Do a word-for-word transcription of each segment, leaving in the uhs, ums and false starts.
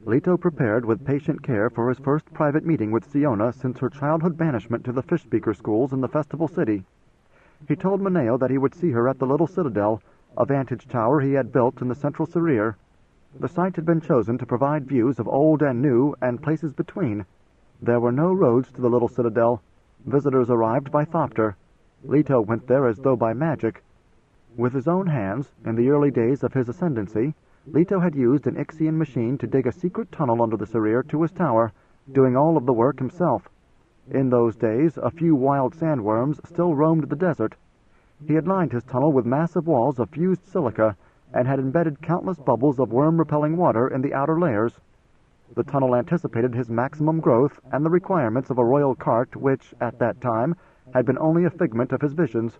Leto prepared with patient care for his first private meeting with Siona since her childhood banishment to the fish-speaker schools in the Festival City. He told Mineo that he would see her at the little citadel, a vantage tower he had built in the central Serir. The site had been chosen to provide views of old and new and places between. There were no roads to the little citadel. Visitors arrived by thopter. Leto went there as though by magic. With his own hands, in the early days of his ascendancy, Leto had used an Ixian machine to dig a secret tunnel under the Serir to his tower, doing all of the work himself. In those days, a few wild sandworms still roamed the desert. He had lined his tunnel with massive walls of fused silica and had embedded countless bubbles of worm-repelling water in the outer layers. The tunnel anticipated his maximum growth and the requirements of a royal cart which, at that time, had been only a figment of his visions.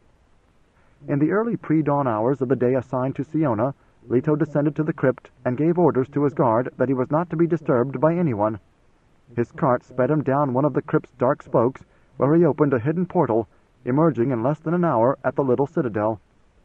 In the early pre-dawn hours of the day assigned to Siona, Leto descended to the crypt and gave orders to his guard that he was not to be disturbed by anyone. His cart sped him down one of the crypt's dark spokes, where he opened a hidden portal, emerging in less than an hour at the little citadel.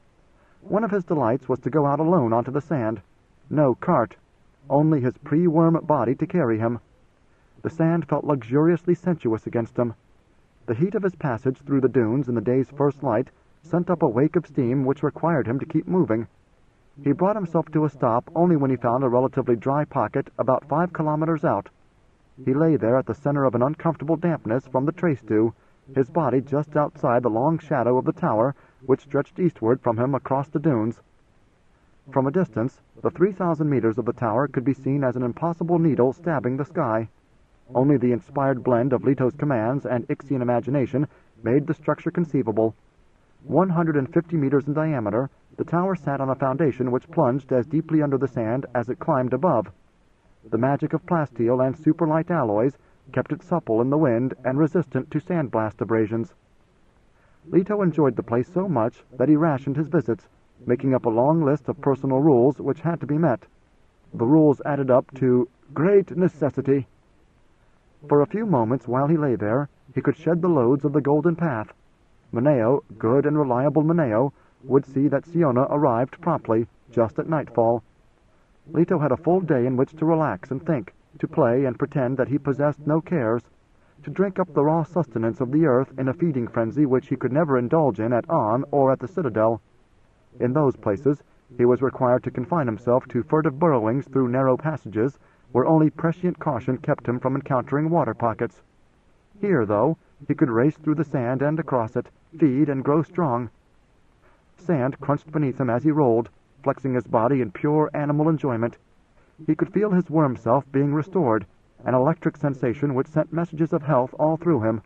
One of his delights was to go out alone onto the sand. No cart, only his pre-worm body to carry him. The sand felt luxuriously sensuous against him. The heat of his passage through the dunes in the day's first light sent up a wake of steam which required him to keep moving. He brought himself to a stop only when he found a relatively dry pocket about five kilometers out. He lay there at the center of an uncomfortable dampness from the trace dew, his body just outside the long shadow of the tower which stretched eastward from him across the dunes. From a distance, the three thousand meters of the tower could be seen as an impossible needle stabbing the sky. Only the inspired blend of Leto's commands and Ixian imagination made the structure conceivable. One hundred fifty meters in diameter, the tower sat on a foundation which plunged as deeply under the sand as it climbed above. The magic of plasteel and superlight alloys kept it supple in the wind and resistant to sandblast abrasions. Leto enjoyed the place so much that he rationed his visits, making up a long list of personal rules which had to be met. The rules added up to great necessity. For a few moments while he lay there, he could shed the loads of the golden path. Mineo, good and reliable Mineo, would see that Siona arrived promptly, just at nightfall. Leto had a full day in which to relax and think, to play and pretend that he possessed no cares, to drink up the raw sustenance of the earth in a feeding frenzy which he could never indulge in at On or at the Citadel. In those places, he was required to confine himself to furtive burrowings through narrow passages, where only prescient caution kept him from encountering water pockets. Here, though, he could race through the sand and across it, feed and grow strong. Sand crunched beneath him as he rolled, flexing his body in pure animal enjoyment. He could feel his worm self being restored, an electric sensation which sent messages of health all through him.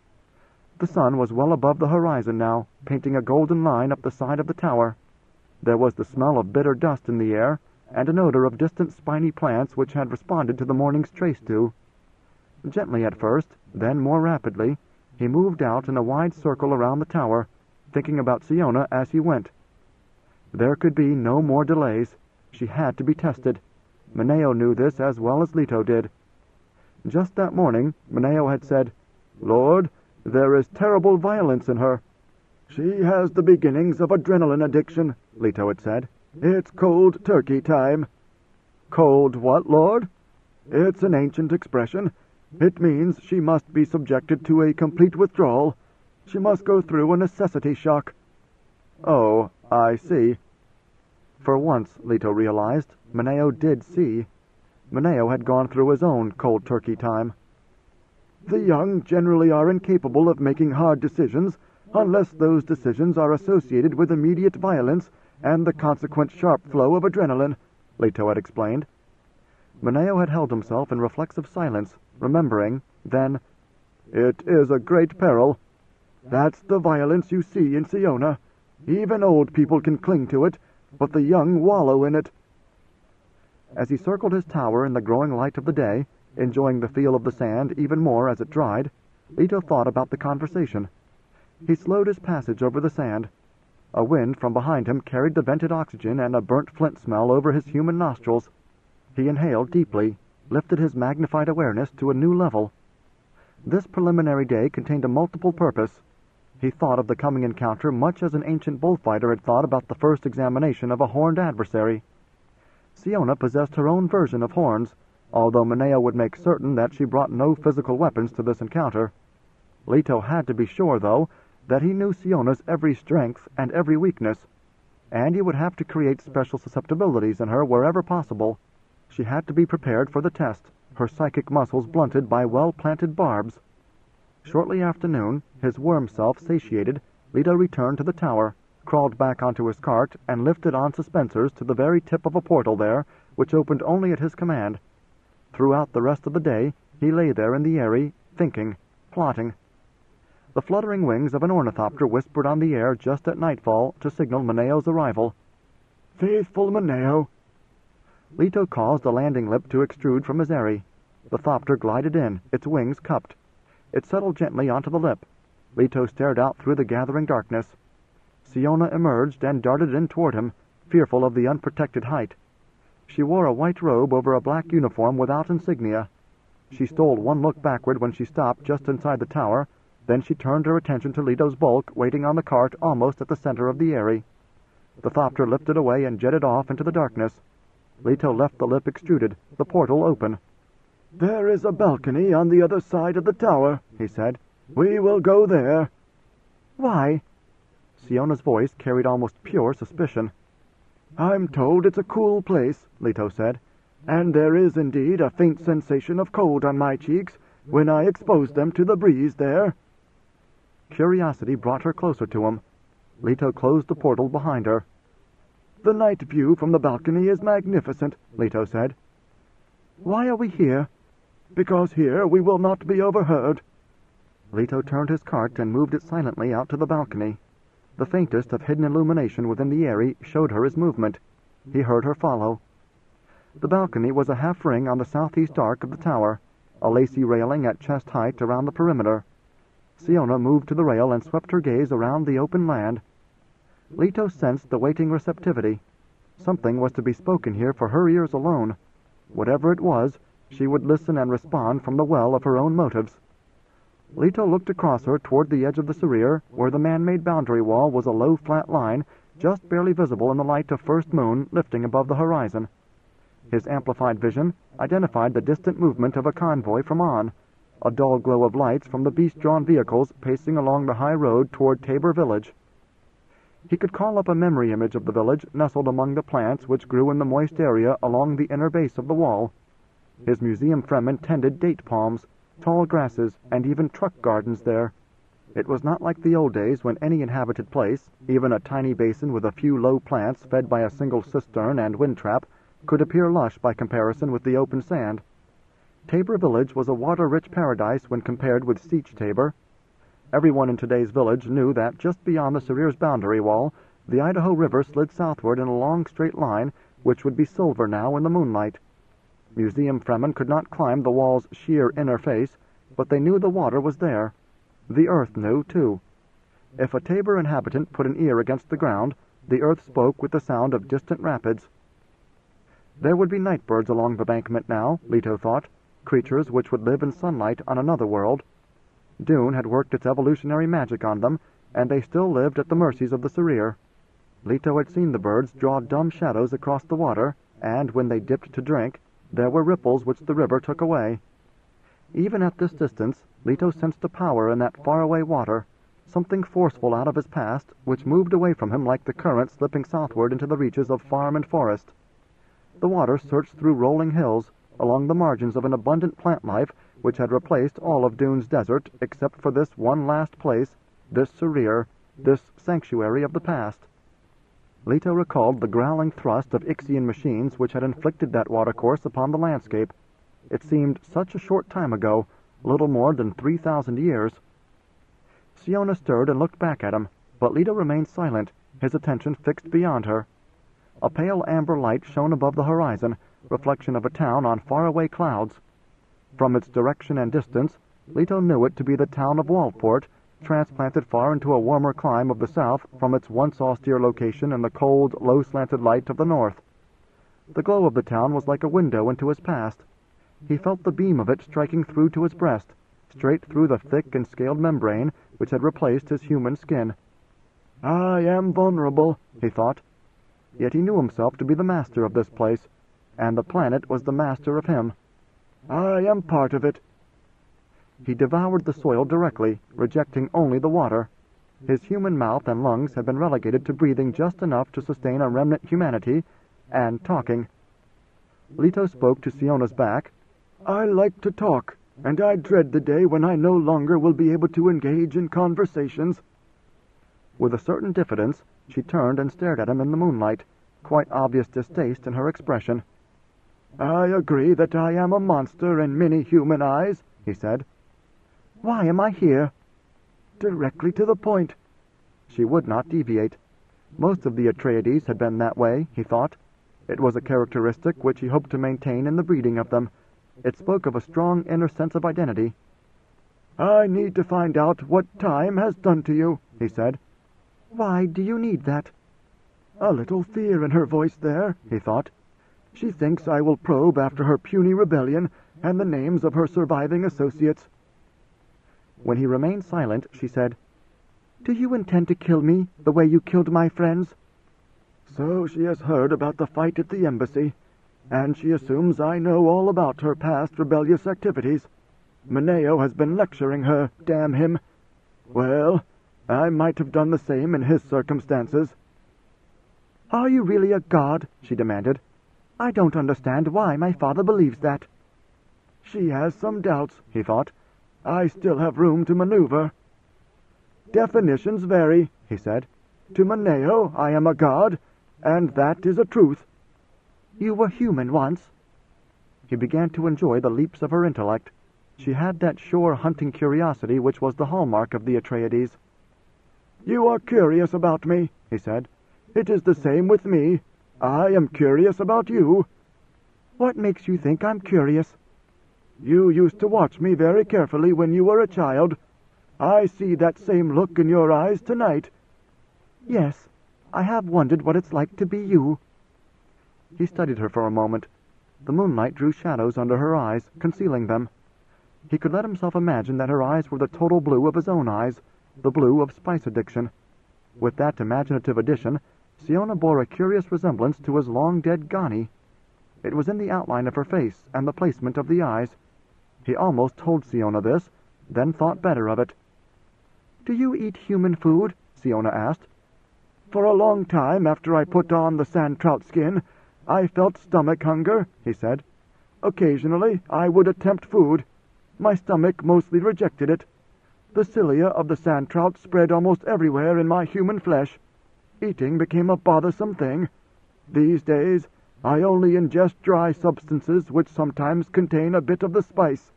The sun was well above the horizon now, painting a golden line up the side of the tower. There was the smell of bitter dust in the air, and an odor of distant spiny plants which had responded to the morning's trace dew. Gently at first, then more rapidly, he moved out in a wide circle around the tower, thinking about Siona as he went. There could be no more delays. She had to be tested. Mineo knew this as well as Leto did. Just that morning, Mineo had said, "Lord, there is terrible violence in her." "She has the beginnings of adrenaline addiction," Leto had said. "It's cold turkey time." "Cold what, Lord?" "It's an ancient expression. It means she must be subjected to a complete withdrawal. She must go through a necessity shock." "Oh, I see." For once, Leto realized, Mineo did see. Mineo had gone through his own cold turkey time. "The young generally are incapable of making hard decisions unless those decisions are associated with immediate violence and the consequent sharp flow of adrenaline," Leto had explained. Mineo had held himself in reflexive silence, remembering, then, "It is a great peril. That's the violence you see in Siona. Even old people can cling to it, but the young wallow in it." As he circled his tower in the growing light of the day, enjoying the feel of the sand even more as it dried, Leto thought about the conversation. He slowed his passage over the sand. A wind from behind him carried the vented oxygen and a burnt flint smell over his human nostrils. He inhaled deeply, lifted his magnified awareness to a new level. This preliminary day contained a multiple purpose. He thought of the coming encounter much as an ancient bullfighter had thought about the first examination of a horned adversary. Siona possessed her own version of horns, although Mineo would make certain that she brought no physical weapons to this encounter. Leto had to be sure, though, that he knew Siona's every strength and every weakness, and he would have to create special susceptibilities in her wherever possible. She had to be prepared for the test, her psychic muscles blunted by well-planted barbs. Shortly after noon, his worm self satiated, Leto returned to the tower, crawled back onto his cart, and lifted on suspensors to the very tip of a portal there, which opened only at his command. Throughout the rest of the day, he lay there in the eyrie, thinking, plotting. The fluttering wings of an ornithopter whispered on the air just at nightfall to signal Mineo's arrival. "Faithful Mineo!" Leto caused a landing lip to extrude from his eyrie. The thopter glided in, its wings cupped. It settled gently onto the lip. Leto stared out through the gathering darkness. Siona emerged and darted in toward him, fearful of the unprotected height. She wore a white robe over a black uniform without insignia. She stole one look backward when she stopped just inside the tower, then she turned her attention to Leto's bulk waiting on the cart almost at the center of the eyrie. The thopter lifted away and jetted off into the darkness. Leto left the lip extruded, the portal open. "There is a balcony on the other side of the tower," he said. "We will go there." "Why?" Siona's voice carried almost pure suspicion. "I'm told it's a cool place," Leto said, "and there is indeed a faint sensation of cold on my cheeks when I expose them to the breeze there." Curiosity brought her closer to him. Leto closed the portal behind her. "The night view from the balcony is magnificent," Leto said. "Why are we here?" "Because here we will not be overheard." Leto turned his cart and moved it silently out to the balcony. The faintest of hidden illumination within the eyrie showed her his movement. He heard her follow. The balcony was a half-ring on the southeast arc of the tower, a lacy railing at chest height around the perimeter. Siona moved to the rail and swept her gaze around the open land. Leto sensed the waiting receptivity. Something was to be spoken here for her ears alone. Whatever it was, she would listen and respond from the well of her own motives. Leto looked across her toward the edge of the Serir, where the man-made boundary wall was a low, flat line, just barely visible in the light of first moon lifting above the horizon. His amplified vision identified the distant movement of a convoy from On, a dull glow of lights from the beast-drawn vehicles pacing along the high road toward Tabor village. He could call up a memory image of the village nestled among the plants which grew in the moist area along the inner base of the wall. His museum Fremen tended date palms, tall grasses, and even truck gardens there. It was not like the old days when any inhabited place, even a tiny basin with a few low plants fed by a single cistern and wind trap, could appear lush by comparison with the open sand. Tabor village was a water-rich paradise when compared with Sietch Tabor. Everyone in today's village knew that just beyond the Serir's boundary wall, the Idaho River slid southward in a long straight line, which would be silver now in the moonlight. Museum Fremen could not climb the wall's sheer inner face, but they knew the water was there. The earth knew, too. If a Tabor inhabitant put an ear against the ground, the earth spoke with the sound of distant rapids. There would be night birds along the bankment now, Leto thought, creatures which would live in sunlight on another world. Dune had worked its evolutionary magic on them, and they still lived at the mercies of the Serir. Leto had seen the birds draw dumb shadows across the water, and when they dipped to drink, there were ripples which the river took away. Even at this distance, Leto sensed a power in that faraway water, something forceful out of his past, which moved away from him like the current slipping southward into the reaches of farm and forest. The water searched through rolling hills, along the margins of an abundant plant life which had replaced all of Dune's desert except for this one last place, this Serir, this sanctuary of the past. Leto recalled the growling thrust of Ixian machines which had inflicted that watercourse upon the landscape. It seemed such a short time ago, little more than three thousand years. Siona stirred and looked back at him, but Leto remained silent, his attention fixed beyond her. A pale amber light shone above the horizon, reflection of a town on faraway clouds. From its direction and distance, Leto knew it to be the town of Waldport, transplanted far into a warmer clime of the south from its once austere location in the cold, low-slanted light of the north. The glow of the town was like a window into his past. He felt the beam of it striking through to his breast, straight through the thick and scaled membrane which had replaced his human skin. "I am vulnerable," he thought. Yet he knew himself to be the master of this place, and the planet was the master of him. I am part of it." He devoured the soil directly, rejecting only the water. His human mouth and lungs had been relegated to breathing just enough to sustain a remnant humanity, and talking. Leto spoke to Siona's back. "I like to talk, and I dread the day when I no longer will be able to engage in conversations." With a certain diffidence, she turned and stared at him in the moonlight, quite obvious distaste in her expression. "I agree that I am a monster in many human eyes," he said. "Why am I here?" "Directly to the point." She would not deviate. Most of the Atreides had been that way, he thought. It was a characteristic which he hoped to maintain in the breeding of them. It spoke of a strong inner sense of identity. "I need to find out what time has done to you," he said. "Why do you need that?" A little fear in her voice there, he thought. She thinks I will probe after her puny rebellion and the names of her surviving associates. When he remained silent, she said, "Do you intend to kill me the way you killed my friends?" "So she has heard about the fight at the embassy, and she assumes I know all about her past rebellious activities. Mineo has been lecturing her, damn him. Well, I might have done the same in his circumstances." "Are you really a god?" she demanded. "I don't understand why my father believes that." She has some doubts, he thought. I still have room to maneuver. "Definitions vary," he said. "To Mineo, I am a god, and that is a truth." "You were human once." He began to enjoy the leaps of her intellect. She had that sure hunting curiosity which was the hallmark of the Atreides. "You are curious about me," he said. "It is the same with me. I am curious about you." "What makes you think I'm curious?" "You used to watch me very carefully when you were a child. I see that same look in your eyes tonight." "Yes, I have wondered what it's like to be you." He studied her for a moment. The moonlight drew shadows under her eyes, concealing them. He could let himself imagine that her eyes were the total blue of his own eyes, the blue of spice addiction. With that imaginative addition, Siona bore a curious resemblance to his long-dead Ghani. It was in the outline of her face and the placement of the eyes. He almost told Siona this, then thought better of it. "Do you eat human food?" Siona asked. "For a long time after I put on the sand trout skin, I felt stomach hunger," he said. "Occasionally I would attempt food. My stomach mostly rejected it. The cilia of the sand trout spread almost everywhere in my human flesh. Eating became a bothersome thing. These days I only ingest dry substances which sometimes contain a bit of the spice."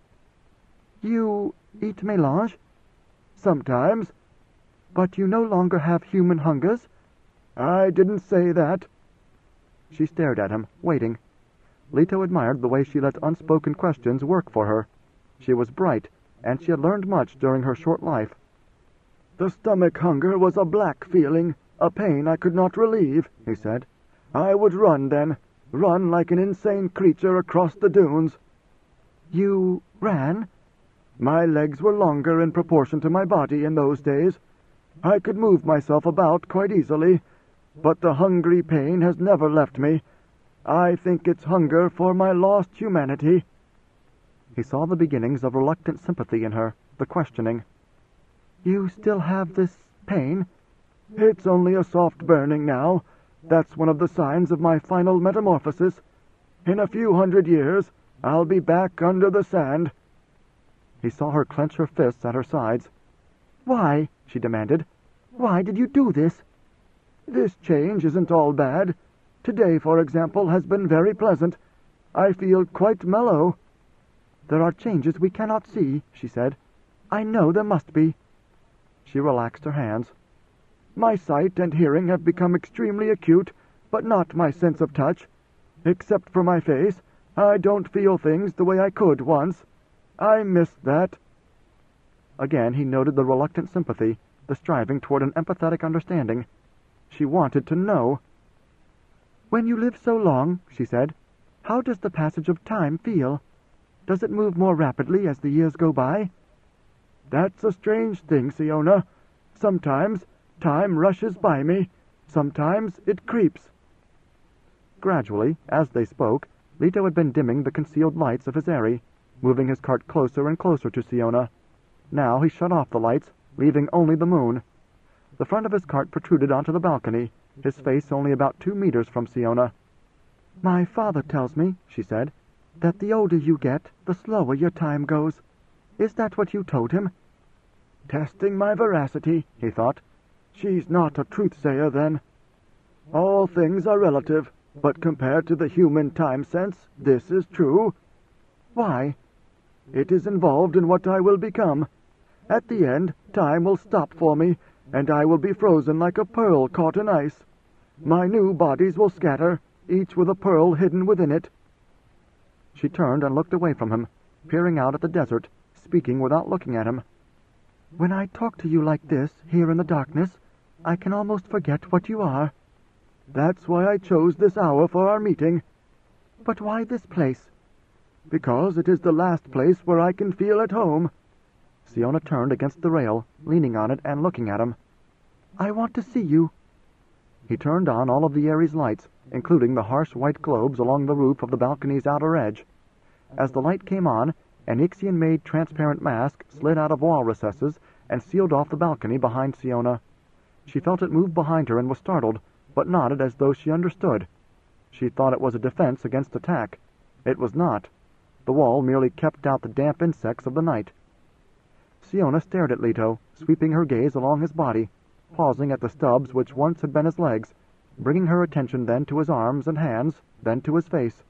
"You eat mélange?" "Sometimes." "But you no longer have human hungers?" "I didn't say that." She stared at him, waiting. Leto admired the way she let unspoken questions work for her. She was bright, and she had learned much during her short life. "The stomach hunger was a black feeling, a pain I could not relieve," he said. "I would run then, run like an insane creature across the dunes." "You ran?" "My legs were longer in proportion to my body in those days. I could move myself about quite easily, but the hungry pain has never left me. I think it's hunger for my lost humanity." He saw the beginnings of reluctant sympathy in her, the questioning. "You still have this pain?" "It's only a soft burning now. That's one of the signs of my final metamorphosis. In a few hundred years, I'll be back under the sand." He saw her clench her fists at her sides. "Why?" she demanded. "Why did you do this?" "This change isn't all bad. Today, for example, has been very pleasant. I feel quite mellow." "There are changes we cannot see," she said. "I know there must be." She relaxed her hands. "My sight and hearing have become extremely acute, but not my sense of touch. Except for my face, I don't feel things the way I could once. I miss that." Again he noted the reluctant sympathy, the striving toward an empathetic understanding. She wanted to know. "When you live so long," she said, "how does the passage of time feel? Does it move more rapidly as the years go by?" "That's a strange thing, Siona. Sometimes time rushes by me. Sometimes it creeps." Gradually, as they spoke, Leto had been dimming the concealed lights of his eyrie, moving his cart closer and closer to Siona. Now he shut off the lights, leaving only the moon. The front of his cart protruded onto the balcony, his face only about two meters from Siona. "My father tells me," she said, "that the older you get, the slower your time goes. Is that what you told him?" Testing my veracity, he thought. She's not a truth-sayer, then. All things are relative, but compared to the human time sense, this is true. Why? It is involved in what I will become. At the end, time will stop for me, and I will be frozen like a pearl caught in ice. My new bodies will scatter, each with a pearl hidden within it. She turned and looked away from him, peering out at the desert, speaking without looking at him. "When I talk to you like this, here in the darkness, I can almost forget what you are." "That's why I chose this hour for our meeting." "But why this place?" "Because it is the last place where I can feel at home." Siona turned against the rail, leaning on it and looking at him. "I want to see you." He turned on all of the Ares lights, including the harsh white globes along the roof of the balcony's outer edge. As the light came on, an Ixian-made transparent mask slid out of wall recesses and sealed off the balcony behind Siona. She felt it move behind her and was startled, but nodded as though she understood. She thought it was a defense against attack. It was not. The wall merely kept out the damp insects of the night. Siona stared at Leto, sweeping her gaze along his body, pausing at the stubs which once had been his legs, bringing her attention then to his arms and hands, then to his face.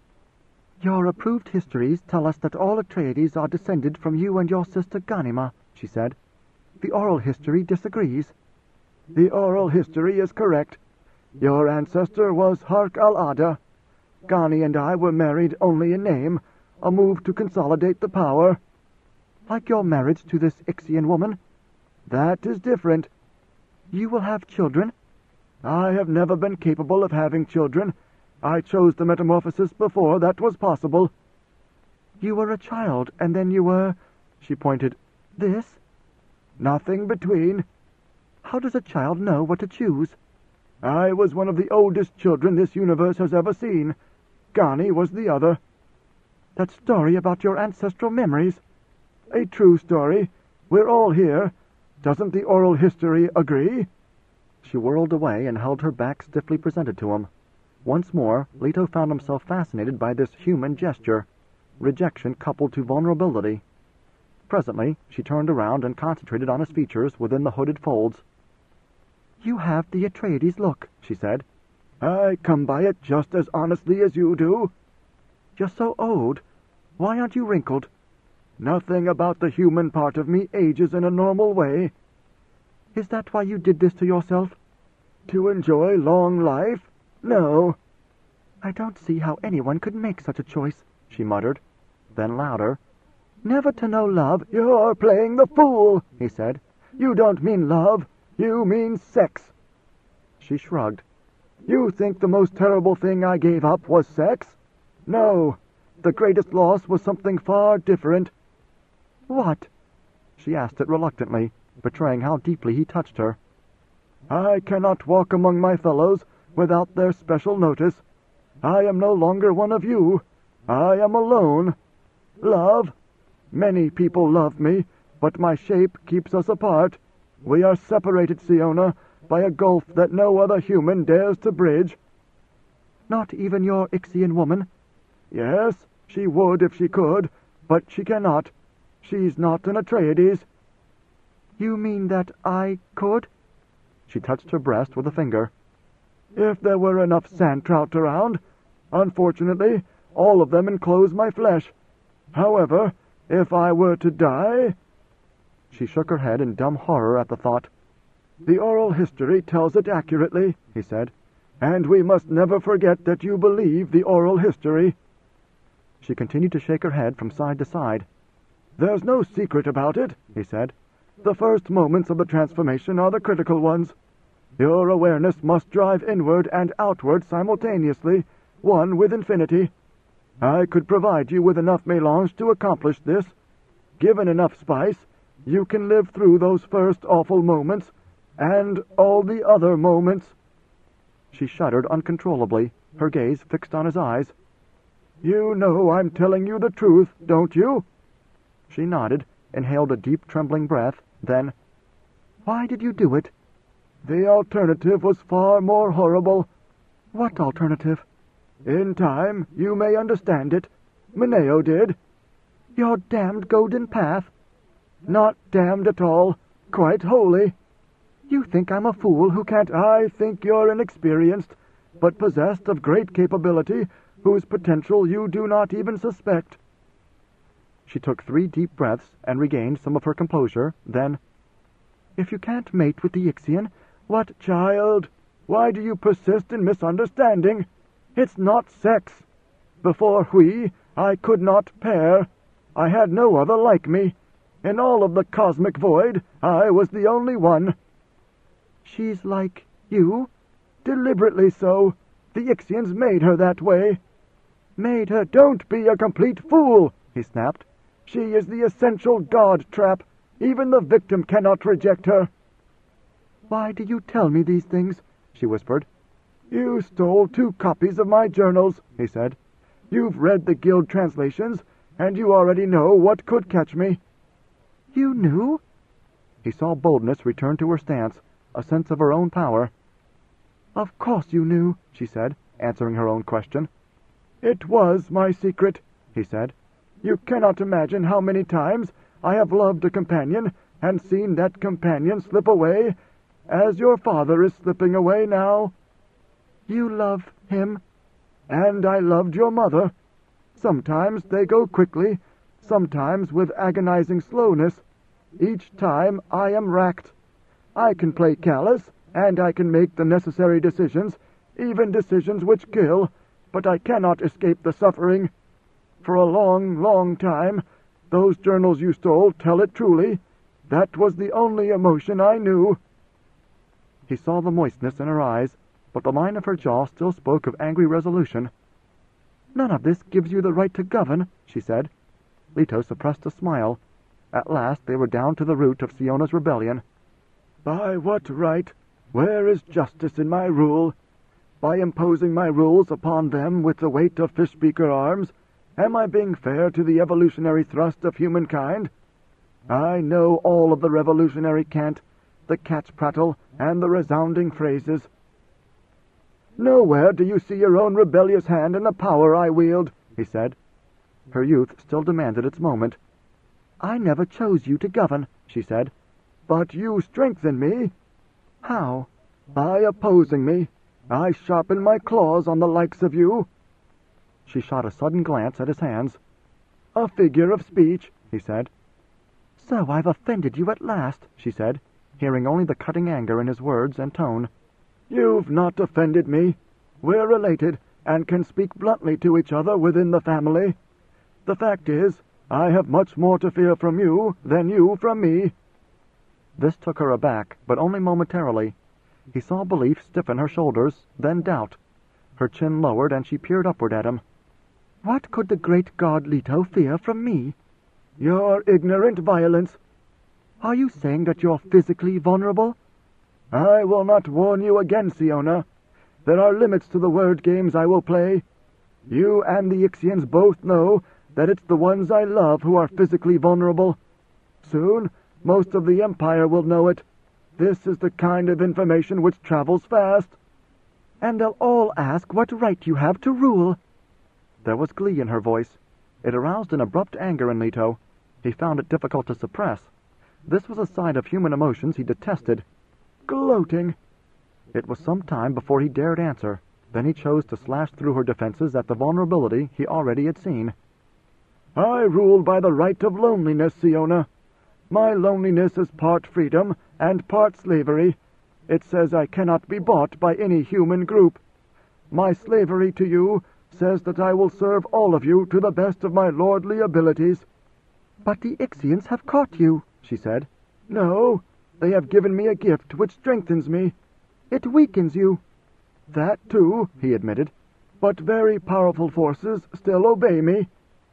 "Your approved histories tell us that all Atreides are descended from you and your sister Ghanima," she said. "The oral history disagrees." "The oral history is correct. Your ancestor was Hark al-Ada. Ghani and I were married only in name, a move to consolidate the power." "Like your marriage to this Ixian woman?" "That is different." "You will have children?" "I have never been capable of having children. I chose the metamorphosis before that was possible." "You were a child, and then you were—" she pointed. "This?" "Nothing between." "How does a child know what to choose?" "I was one of the oldest children this universe has ever seen. Ghani was the other." "That story about your ancestral memories?" "A true story. We're all here. Doesn't the oral history agree?" She whirled away and held her back stiffly presented to him. Once more, Leto found himself fascinated by this human gesture, rejection coupled to vulnerability. Presently, she turned around and concentrated on his features within the hooded folds. "You have the Atreides look," she said. "I come by it just as honestly as you do." "You're so old. Why aren't you wrinkled?" "Nothing about the human part of me ages in a normal way." "Is that why you did this to yourself?" "To enjoy long life? No." "I don't see how anyone could make such a choice," she muttered. Then louder, "Never to know love—" "You're playing the fool," he said. "You don't mean love. You mean sex." She shrugged. "You think the most terrible thing I gave up was sex? No. The greatest loss was something far different." "What?" She asked it reluctantly, betraying how deeply he touched her. "I cannot walk among my fellows without their special notice. I am no longer one of you. I am alone. Love? Many people love me, but my shape keeps us apart. We are separated, Siona, by a gulf that no other human dares to bridge." "Not even your Ixian woman?" "Yes, she would if she could, but she cannot. She's not an Atreides." "You mean that I could?" She touched her breast with a finger. "If there were enough sand trout around. Unfortunately, all of them enclose my flesh. However, if I were to die—" She shook her head in dumb horror at the thought. "The oral history tells it accurately," he said, "and we must never forget that you believe the oral history." She continued to shake her head from side to side. "There's no secret about it," he said. "The first moments of the transformation are the critical ones. Your awareness must drive inward and outward simultaneously, one with infinity. I could provide you with enough melange to accomplish this. Given enough spice, you can live through those first awful moments, and all the other moments." She shuddered uncontrollably, her gaze fixed on his eyes. You know I'm telling you the truth, don't you?" She nodded, inhaled a deep, trembling breath, then, "Why did you do it?" "The alternative was far more horrible." "What alternative?" "In time, you may understand it. Mineo did." "Your damned golden path?" "Not damned at all. Quite holy." "You think I'm a fool who can't—" "I think you're inexperienced, but possessed of great capability, whose potential you do not even suspect." She took three deep breaths and regained some of her composure, then, "If you can't mate with the Ixian, what—" "Child, why do you persist in misunderstanding? It's not sex. Before we, I could not pair. I had no other like me. In all of the cosmic void, I was the only one." "She's like you?" "Deliberately so. The Ixians made her that way." "Made her—" "Don't be a complete fool," he snapped. "She is the essential god trap. Even the victim cannot reject her." "Why do you tell me these things?" she whispered. "You stole two copies of my journals," he said. "You've read the guild translations, and you already know what could catch me." "You knew?" He saw boldness return to her stance, a sense of her own power. "Of course you knew," she said, answering her own question. "It was my secret," he said. "You cannot imagine how many times I have loved a companion and seen that companion slip away, as your father is slipping away now." "You love him?" "And I loved your mother. Sometimes they go quickly, sometimes with agonizing slowness. Each time I am racked. I can play callous, and I can make the necessary decisions, even decisions which kill, but I cannot escape the suffering. For a long, long time, those journals you stole tell it truly. That was the only emotion I knew." He saw the moistness in her eyes, but the line of her jaw still spoke of angry resolution. "None of this gives you the right to govern," she said. Leto suppressed a smile. At last they were down to the root of Siona's rebellion. "By what right? Where is justice in my rule? By imposing my rules upon them with the weight of fish-beaker arms, am I being fair to the evolutionary thrust of humankind? I know all of the revolutionary cant, the cat's prattle, and the resounding phrases. Nowhere do you see your own rebellious hand in the power I wield," he said. Her youth still demanded its moment. "I never chose you to govern," she said. "But you strengthen me." "How?" "By opposing me. I sharpen my claws on the likes of you." She shot a sudden glance at his hands. "A figure of speech," he said. "So I've offended you at last," she said, hearing only the cutting anger in his words and tone. "You've not offended me. We're related, and can speak bluntly to each other within the family. The fact is, I have much more to fear from you than you from me." This took her aback, but only momentarily. He saw belief stiffen her shoulders, then doubt. Her chin lowered, and she peered upward at him. "What could the great god Leto fear from me?" "Your ignorant violence." "Are you saying that you're physically vulnerable?" "I will not warn you again, Siona. There are limits to the word games I will play. You and the Ixians both know that it's the ones I love who are physically vulnerable. Soon, most of the Empire will know it. This is the kind of information which travels fast." "And they'll all ask what right you have to rule." There was glee in her voice. It aroused an abrupt anger in Leto. He found it difficult to suppress. This was a side of human emotions he detested. Gloating! It was some time before he dared answer. Then he chose to slash through her defenses at the vulnerability he already had seen. "I rule by the right of loneliness, Siona. My loneliness is part freedom and part slavery. It says I cannot be bought by any human group. My slavery to you says that I will serve all of you to the best of my lordly abilities." "But the Ixians have caught you," she said. "No, they have given me a gift which strengthens me." "It weakens you." "That too," he admitted. "But very powerful forces still obey me."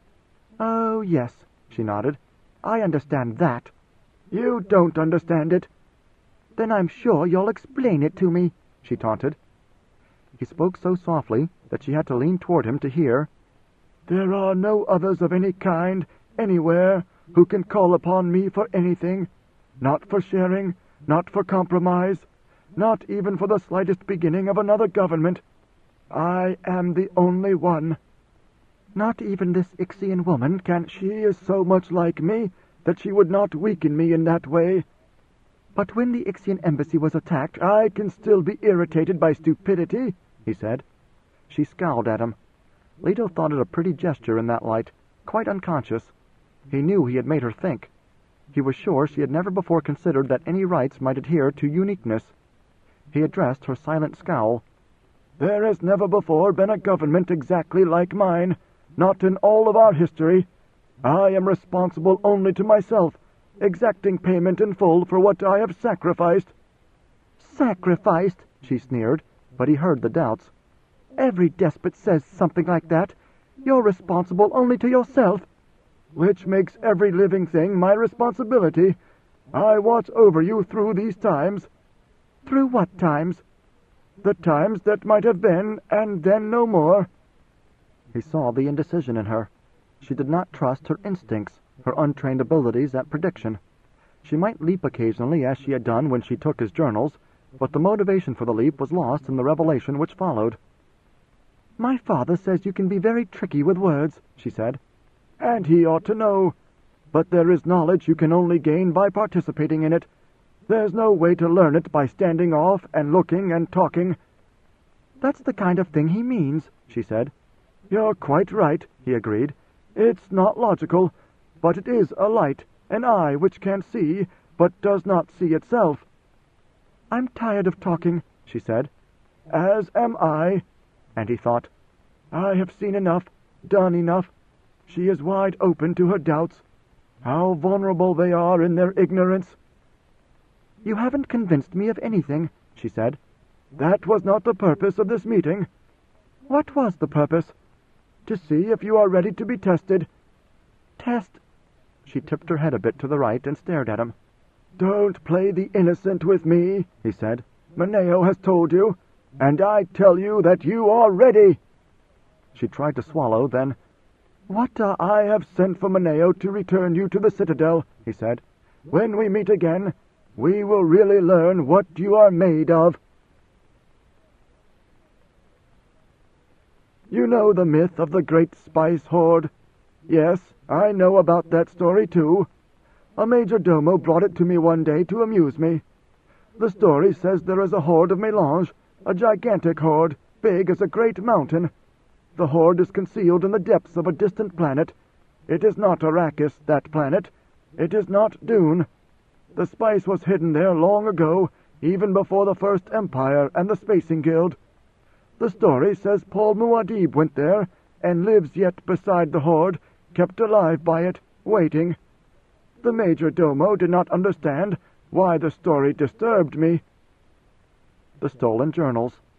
"Oh, yes," she nodded. "I understand that." "You don't understand it." "Then I'm sure you'll explain it to me," she taunted. He spoke so softly that she had to lean toward him to hear. There are no others of any kind, anywhere, who can call upon me for anything, not for sharing, not for compromise, not even for the slightest beginning of another government. I am the only one. Not even this Ixian woman can. She is so much like me that she would not weaken me in that way. But when the Ixian embassy was attacked, I can still be irritated by stupidity, he said. She scowled at him. Leto thought it a pretty gesture in that light, quite unconscious. He knew he had made her think. He was sure she had never before considered that any rights might adhere to uniqueness. He addressed her silent scowl. There has never before been a government exactly like mine, not in all of our history. I am responsible only to myself, exacting payment in full for what I have sacrificed. Sacrificed, she sneered, but he heard the doubts. Every despot says something like that. You're responsible only to yourself. Which makes every living thing my responsibility. I watch over you through these times. Through what times? The times that might have been, and then no more. He saw the indecision in her. She did not trust her instincts, her untrained abilities at prediction. She might leap occasionally, as she had done when she took his journals, but the motivation for the leap was lost in the revelation which followed. My father says you can be very tricky with words, she said. And he ought to know. But there is knowledge you can only gain by participating in it. There's no way to learn it by standing off and looking and talking. That's the kind of thing he means, she said. You're quite right, he agreed. It's not logical, but it is a light, an eye which can see, but does not see itself. I'm tired of talking, she said. As am I. And he thought, I have seen enough, done enough. She is wide open to her doubts. How vulnerable they are in their ignorance. You haven't convinced me of anything, she said. That was not the purpose of this meeting. What was the purpose? To see if you are ready to be tested. Test? She tipped her head a bit to the right and stared at him. Don't play the innocent with me, he said. Mineo has told you, and I tell you that you are ready. She tried to swallow, then, What uh, I have sent for Mineo to return you to the Citadel, he said. When we meet again, we will really learn what you are made of. You know the myth of the great spice hoard? Yes, I know about that story too. A major domo brought it to me one day to amuse me. The story says there is a hoard of melange, a gigantic hoard, big as a great mountain. The hoard is concealed in the depths of a distant planet. It is not Arrakis, that planet. It is not Dune. The spice was hidden there long ago, even before the First Empire and the Spacing Guild. The story says Paul Muad'Dib went there, and lives yet beside the hoard, kept alive by it, waiting. The major domo did not understand why the story disturbed me. The stolen journals,